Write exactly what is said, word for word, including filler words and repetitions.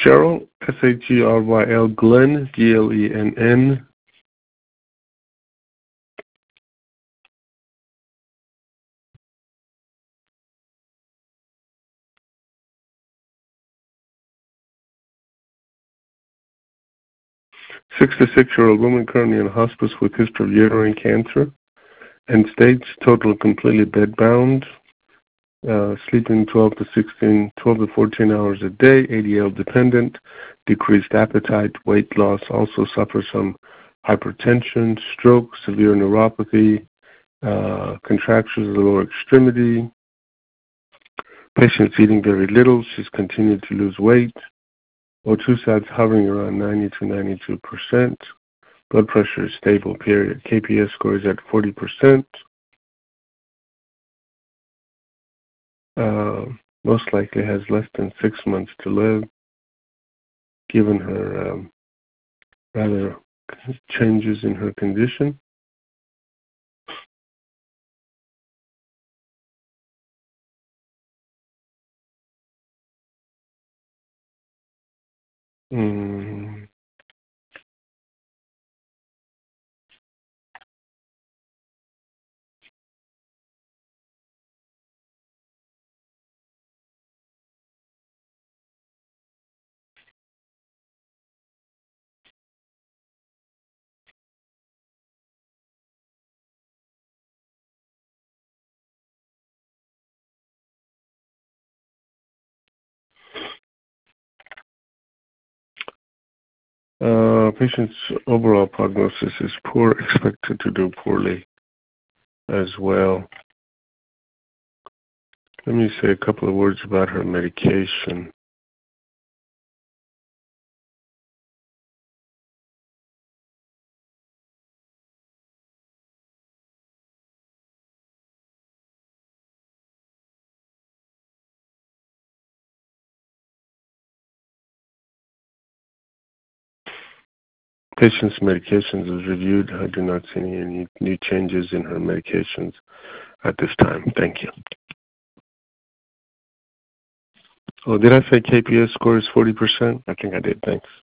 Cheryl, S H E R Y L, Glenn, G L E N N. sixty-six-year-old woman currently in hospice with history of uterine cancer. End stage, total completely bedbound. Uh, sleeping twelve to sixteen, twelve to fourteen hours a day, A D L dependent, decreased appetite, weight loss, also suffers from hypertension, stroke, severe neuropathy, uh, contractions of the lower extremity. Patient's eating very little. She's continued to lose weight. O two sats hovering around ninety to ninety-two percent. Blood pressure is stable, period. K P S score is at forty percent. Uh, most likely has less than six months to live, given her um, rather changes in her condition. Mm. Uh, patient's overall prognosis is poor, expected to do poorly as well. Let me say a couple of words about her medication. Patient's medications is reviewed. I do not see any new changes in her medications at this time. Thank you. Oh, did I say K P S score is forty percent? I think I did. Thanks.